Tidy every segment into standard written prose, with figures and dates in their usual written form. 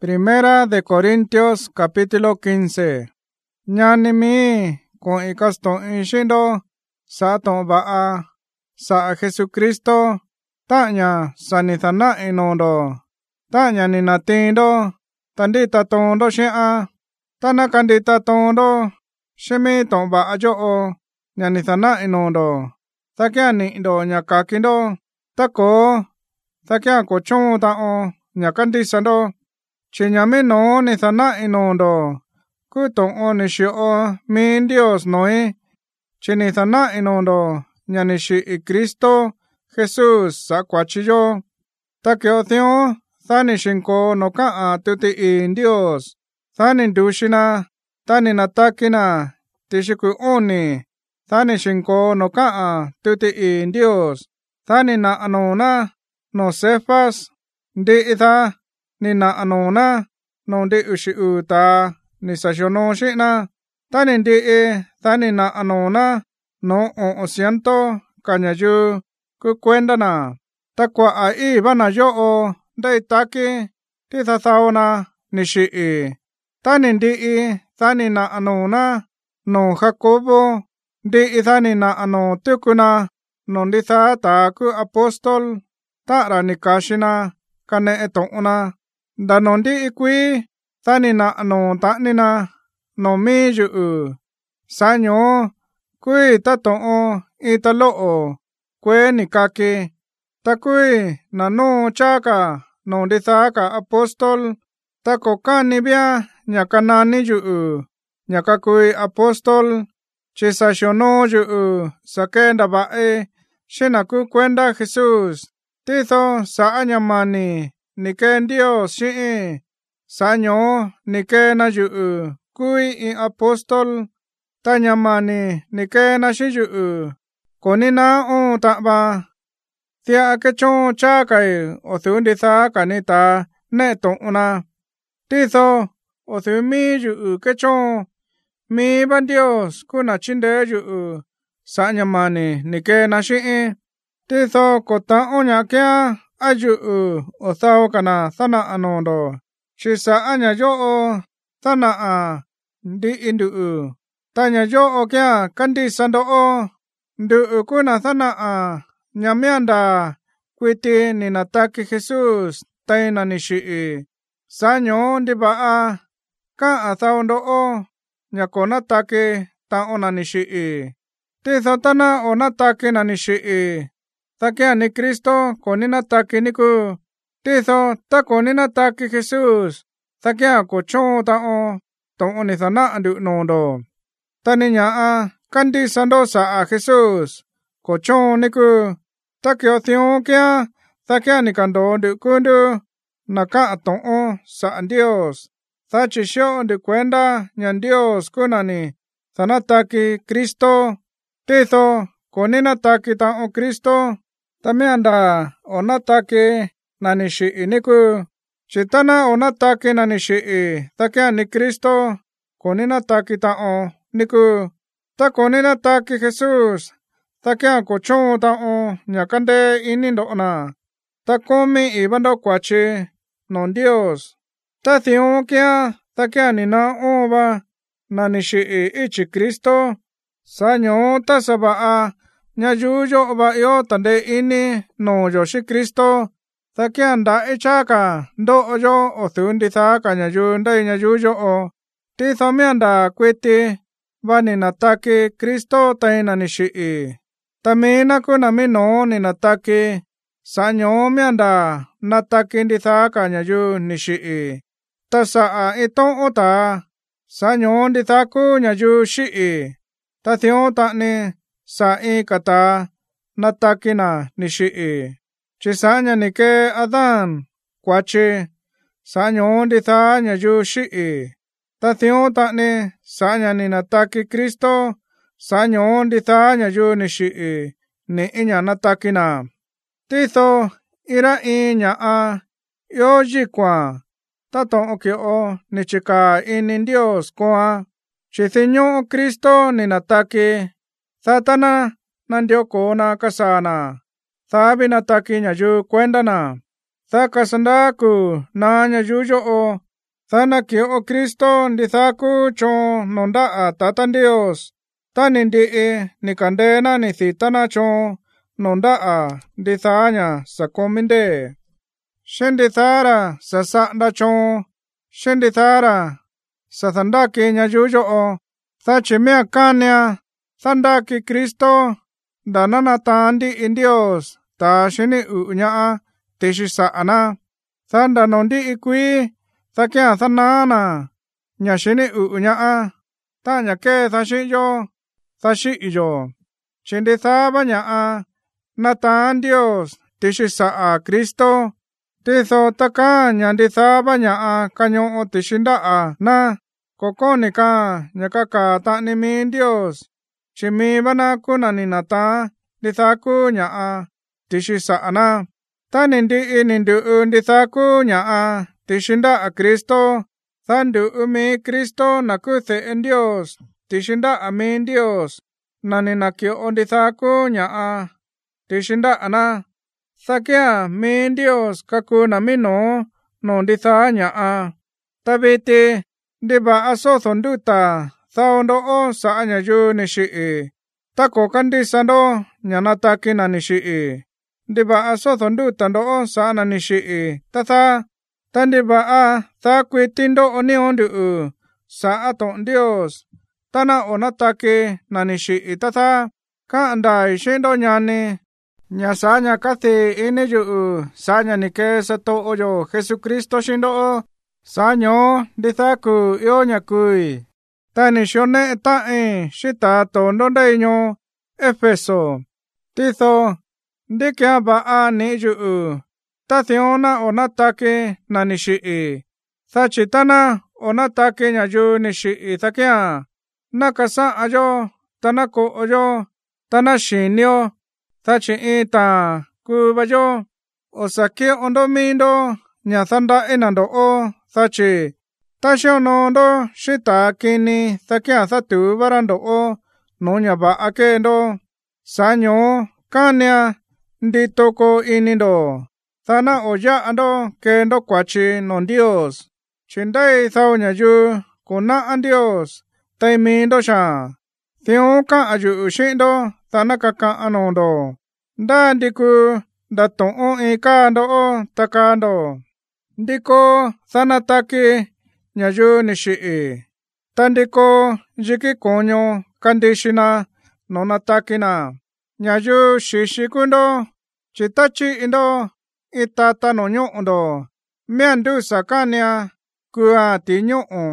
Primera de Corintios capítulo 15. Ñani mi con ikaston ishindo sa ton ba'a sa Jesucristo ta'ña sanithana inondo ta'ña ni natindo tandita tondo xi'a tana kandita tondo ximi ton ba'a yo'o ñanithana inondo takia ni'ndo ña kakindo tako takia kochon ta'on ña kandisando chiñami no nithana inondo kuton ni xi'o min Dios noi chinithana inondo ñani xi'i Cristo Jesús sa kuachiyo takeo thion thani xinko no ka'a tuti'i Dios thani nduxina tani natakina tixiku'uni thani xinko no ka'a tuti'i Dios thani na anona no Cefas ndi'itha ni na anona no ndi uxi'uta ni saxono xi'na tani ndi'i thani na anona no 800 kañayu kukuendana takua i'vana yo'o ndeitaki tithathaona ni xi'i tani ndi'i thani na anona no Jacobo ndi'i thani na ano tukuna no nditha ta ku apostol ta'ra ni kaxina kane'e to'ona nda no ndi'i kui thani na ano ta'nina no mi yu'u saño kui tato'on ita lo'o kue ni kaki takui na no chaka no nditha ka apostol tako kani bia ña kanani yu'u ña kakui apostol chisaxono yu'u sakenda ba'i xina ku kuenda Jesús titho sa'a ña mani nike Dios xi'i saño nike na yu'u kui in apostol ta ña mani nike na xi yu'u konina ta'va thia kechon chakai othu nditha kanita ne to'ona titho othu mi yu'u kechon mi ba Dios kuna chinde yu'u sa ña mani nike na xi'i titho kota'on ña kia a yu'u othao kana thana'a nondo xisa'a ña yo'o thana'a ndi'i ndu'u ta ña yo'o kia kandisa ndo'o ndu'u kuna thana'a ña mianda kuiti ni nataki Jesús taina ni xi'i saño ndiva'a ka'a thao ndo'o ña konataki ta'ona ni xi'i titho tana onataki na ni xi'i thakia ni Cristo koni nataki niku titho ta koni nataki Jesús thakia kochon ta'on to'on ni thana'a ndu'u nondo tani ña'a kandisando sa'a Jesús kochon niku takeo thion kia thakia ni kando ndu'u kundu na ka'a to'on sa'a Dios thachi xio ndu kuenda ña Dios kunani thanataki Cristo titho koni nataki ta'on Cristo tamianda onataki na ni xi'i niku chitana onataki na ni xi'i thakia ni Cristo koni nataki ta'on niku ta koni nataki Jesús thakia kochon ta'on ña kande ini ndo'ona ta komi ivando kuachi no Dios ta thion kia thakia ni na ova na ni xi'i ichi Cristo saño ta sava'a ñayu yo'o va'yo tande ini no yo xi Cristo thakia nda'i chaka ndo'o yo othu nditha ka ñayu ndai ñayu yo'o titho mianda kuiti va ni nataki Cristo taina ni xi'i tamina kuna mino ni nataki saño mianda nataki nditha ka ñayu ni xi'i ta sa'a ito'on ta saño nditha ku ñayu xi'i ta thion ta'ni sa'i kata natakina ni xi'i chisaña nike Adán kuachi saño nditha ñayu xi'i ta thion ta'ni saña ni nataki Cristo saño nditha ñayu ni xi'i ni'i ña natakina titho ira in ña'a yo yikua tato'on kio'o ni chika ini Dios koa chithiñu'u Cristo ni nataki thatana nandiokona kasana thavi nataki ñayu kuendana tha kasandaku na ñayu yo'o Thana kio o Kristo ndi thaku cho nonda a Tatan Dios. Tani ndi ni kandena ni thitana cho nonda a ndi thanya sa kominde. Shendi thara sa sanda cho. Shendi thara sa thandaki nya yuyo o. Thachimea kanya thandaki Kristo. Danana tandi in Dios. Ta shini uñaa tishisa ana. Thanda nondi ikui. Thakia thanana. Nya shini uñaa. Tanya ke thashiyo. Thashiyo. Shendi thaba ñaa. Natan Dios. Tishisa a Kristo. Tizo taka nyandi thaba ñaa kanyo o tishinda a na. Kokonika nyakaka tani min Dios. Chimi bana kunani nata. Dithaku ñaa. Tishisa ana. Tani nindu dithaku ñaa. Tishinda a Kristo. Thandu umi Kristo nakuthe en Dios. Tishinda a min Dios. Nani nakio o dithaku ñaa. Tishinda ana. Thakia min Dios kakuna mino. No ditha ñaa. Tabiti. Diba aso thonduta. Thaundo o sa anyayu nishii. Tako kandisando. Nyanataki na nishii. Diba aso thonduta ndo o sa ana nishii. Tatha. Tandiba a thakwi tindo oni ondu sa aton Dios. Tana onataki na nishii. Tatha. Ka andai shindo nyani. Nyasanya kathi ini yu. Sanya nike sato oyo Jesucristo shindo o. Sanyo dithaku yo nyakui. Tani shone tae shita tondo dainyo Efeso. Titho ndikia ba a ni yu. Tathiona onatake na nishii. Thachitana onatake nyayu nishii thakia. Nakasa ayo tanako oyo tanashinyo. Thachi ita kubayo. Osaki ondomindo nyathanda enando o. Thachi. Tashonondo shita kini thakia thatu barando o. Nonya ba akendo. Sanyo kanya nditoko inindo. Thana oya ando kendo kwachi non Dios. Chindai thau nyayu kuna an Dios. Taimindo sha. Thionka ayu ushindo thana kaka anondo. Ndandiku daton o ikando o takando. Ndiko thanataki nyayu nishii. Tandiko jiki konyo kandishina nonatakina. Nyayu shishikundo. Chitachi indo. Itata no nyondo. Miandu sakanya. Kua tinyo o.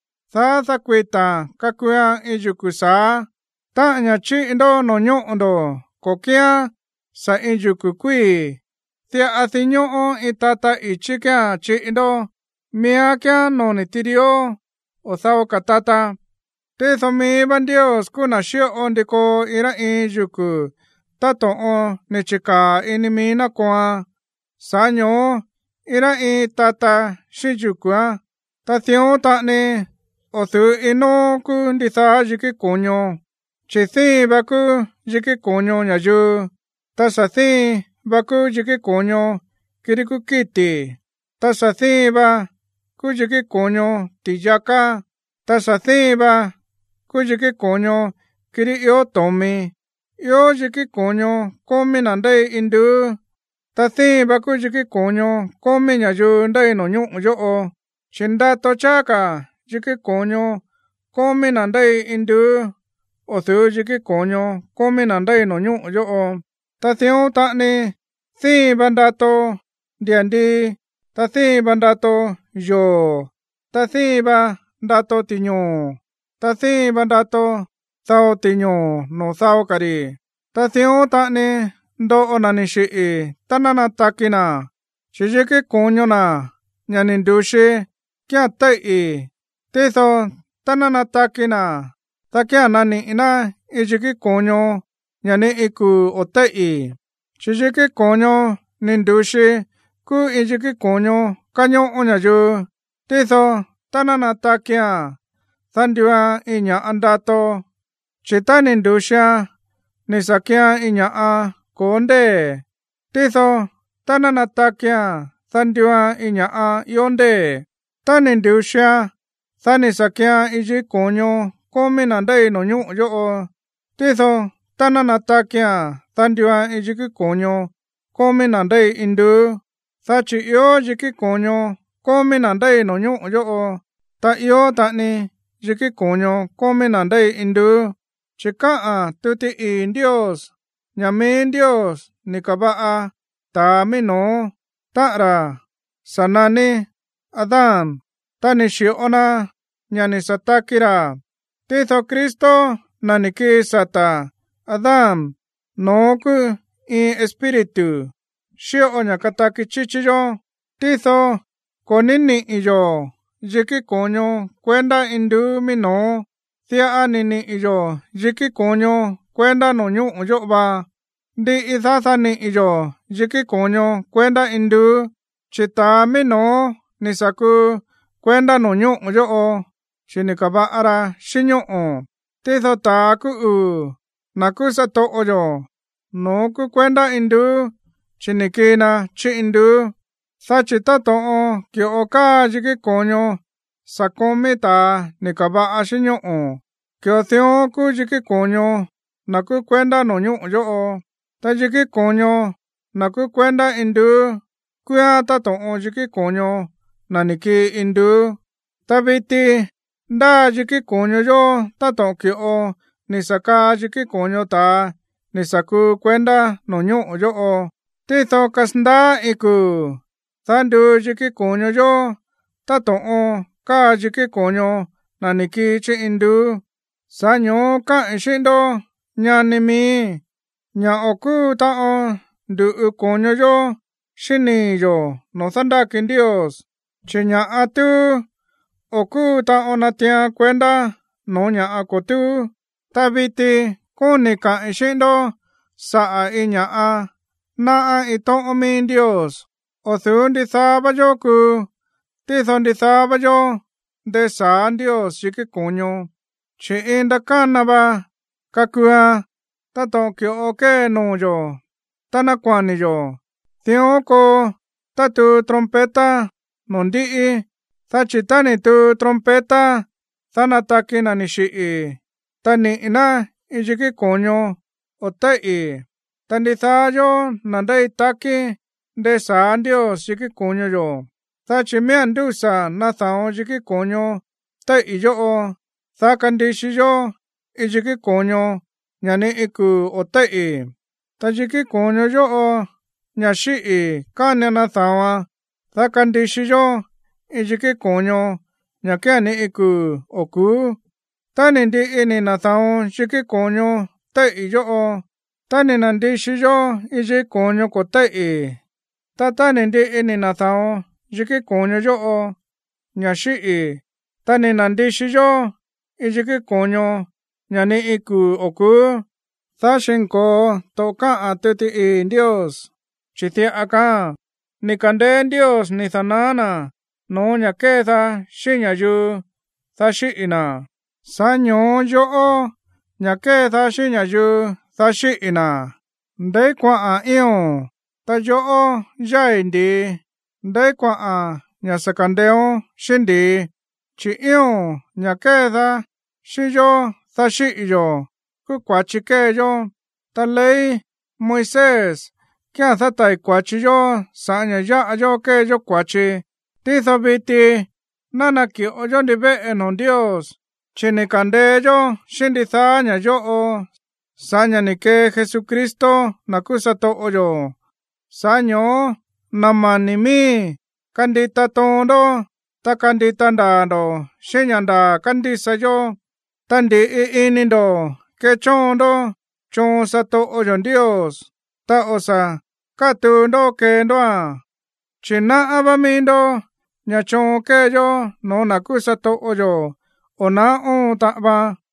Tha kwita kakua ijukusa. Ta nyachi indo no nyondo. Kokia sa ijukukui. Thia athinyo o itata ichikia chi indo. Miakia no nitirio. O thao katata. Tetho mi bandios kuna shio ondiko ira ijuku. Tato o nichika inimina kwa. Sanyo ira itata shijukua. Tathio tani. O thu ino ku nditha jiki konyo. Chithi baku jiki konyo nyayu. Tasathi baku jiki konyo kiriku kiti. Tasathi ba ku jiki konyo tiyaka. Tasathi ba ku jiki konyo kiri yo tomi. Yo jiki konyo komi nandai indu. Tathi baku jiki konyo komi nyayu ndai no nyu yo o. Chinda tochaka jiki konyo komi nandai indu. O thu jiki konyo komi nandai no nyu yo o. Tathio tani thi bandato diandi. Tathi bandato yo. Tathi bandato tinyo. Tathi bandato thao tinyo no thao kari. Tathio tani ndo onanishii. Tanana takina. Shijiki konyo na. Nyanindushi. Kia tai. Titho tanana takina. Takia nani ina ijiki konyo. Nyani iku otai. Shijiki konyo nindushi. Ku ijiki konyo kanyo onyayu. Titho tanana takia. Thandiwa inya andato. Chita nindusha. Nisakia inya a konde. Titho tanana takia. Thandiwa inya a yonde. ta nên điều xa ta nên sa kia ý chí cổ nhau có mình ở đây nó nhụ cho thế thôi ta nà ta kia ta điều ý chí cổ nhau có mình ở đây in đưa ta chỉ yếu ý chí cổ nhau có mình ở đây nó nhụ cho ta yếu ta nè ý chí cổ nhau có mình ở đây in đưa chỉ cả tu ti in Dios nhà mình Dios ni cả ba ta mình nó ta ra sana nè Adam ta ni shiona nhà ni sata kira thế thôi Cristo na ni ki sata Adam no ku in espíritu shio nhà kata ki chichiyo thế thôi con ni yo yeki coño cuenta indu mi no tia anini yo yeki coño cuenta no nyu yo ba di izasa ni yo yeki coño cuenta indu chita mi no ni saku cuenta no nyu yo shinikaba ara shinyo tizo ta ku naku sato yo no ku cuenta indu chinikina chi indu sa chita to kyo ka yiki coño sa komita nikaba ashinyo kyo theo ku yiki coño naku cuenta no nyu yo ta yiki coño naku cuenta indu kuya ta to yiki coño naniki indu ta biti da yiki coño yo ta to kyo nisaka yiki coño ta nisaku cuenta no nyu yo ti to kasnda iku Tandu yiki coño yo, tato ka yiki coño, naniki chi indu, sanyo ka ishindo, nyanimi, nya oku tao, du coño yo, shini yo, no sandakin Dios, chinya atu, oku tao natia cuenta, no nya akotu, tabiti, kuni ka ishindo, saa inya naa ito omin Dios. Othun di thaba yo ku, tithon di thaba yo, de san Dios yiki coño, chi inda kanaba, kakua, tato kyo oke no yo, tanakwani yo, thioko, tatu trompeta, nondii, thachitani tu trompeta, thanataki na nishii, tani ina, yiki coño, otei, tanditha yo, nandai taki, de san Dios yiki coño yo. Tha chimian dusa na thao yiki coño. Ta iyo tha kandishi yo yiki coño. Nyani iku otei. Ta yiki coño yo nyashi kanya na thao. Tha kandishi yo yiki coño. Nyakani iku oku. Ta nindi ini na thao yiki coño. Ta iyo. Ta ninandishi yo yiki coño kotei. Tata nindi ini na thao yiki coño yo nyashi tani nandi shi yo yiki coño nyani iku oku thashinko toka atuti in Dios chitia aka ni kande Dios ni thanana no nyaketha shinya yu thashina sanyo yo nyaketha shinya yu thashina ndai kwa ion ta yo yai ndi ndai kwa nya sakandeo shindi chi ion nya ketha shi yo tha shi yo ku kwa chi ke yo ta lei Moises kya tha tai kwa chi yo sa nya ya yo ke yo kwa chi ti tho biti nana ki o yo ndi be en Dios chini kande yo shindi tha nya yo sa nya ni ke Jesucristo nakusato o yo sanyo namanimi kandita tondo ta kandita ndando shinyanda kandisa yo tandi inindo kechondo chon sato oyon Dios ta osa katundo kendoa china abamindo nyachon keyo no nakusato oyo ona on ta ba